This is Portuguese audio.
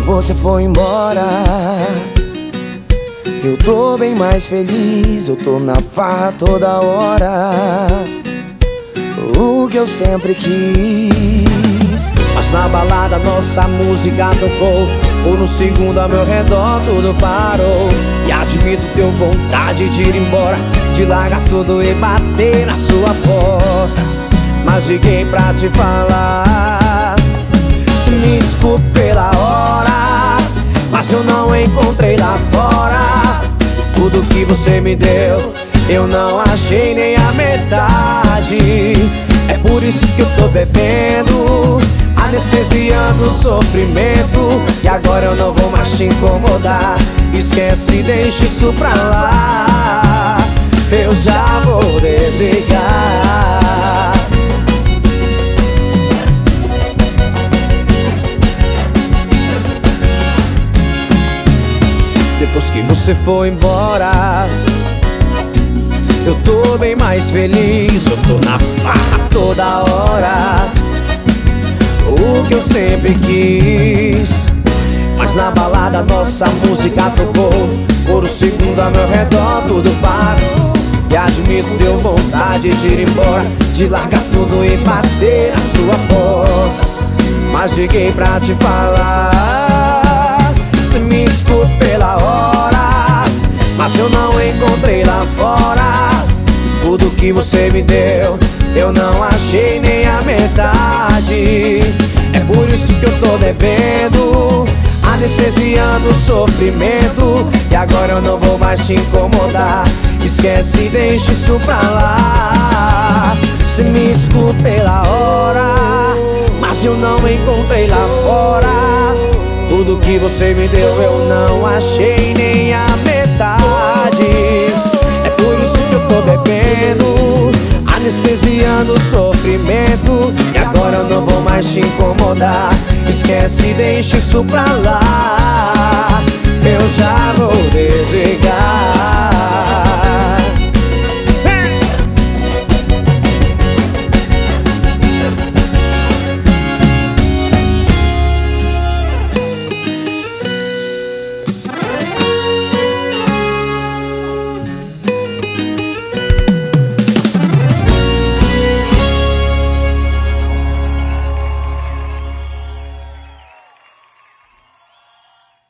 você foi embora, eu tô bem mais feliz. Eu tô na farra toda hora, o que eu sempre quis. Mas na balada nossa música tocou, por um segundo ao meu redor tudo parou. E admito, deu vontade de ir embora, de largar tudo e bater na sua porta. Mas liguei pra te falar, se me desculpe pela hora, mas eu não encontrei lá fora. Tudo que você me deu, eu não achei nem a metade. É por isso que eu tô bebendo, anestesiando o sofrimento. E agora eu não vou mais te incomodar, esquece, deixa isso pra lá. Eu já vou desligar. Depois que você foi embora, eu tô bem mais feliz. Eu tô na farra toda hora, o que eu sempre quis. Mas na balada nossa música tocou, por um segundo ao meu redor tudo parou. E admito, deu vontade de ir embora, de largar tudo e bater na sua porta. Mas liguei pra te falar, se me desculpe pela hora, mas eu não encontrei lá fora. Tudo que você me deu, eu não achei nem a metade. É por isso que eu tô bebendo, anestesiando o sofrimento. E agora eu não vou mais te incomodar, esquece, deixa isso pra lá. Se me desculpe pela hora, mas eu não encontrei lá fora. Tudo que você me deu eu não achei nem a metade. É por isso que eu tô bebendo, anestesiando o sofrimento. E agora eu não vou mais te incomodar, esquece, deixa isso pra lá.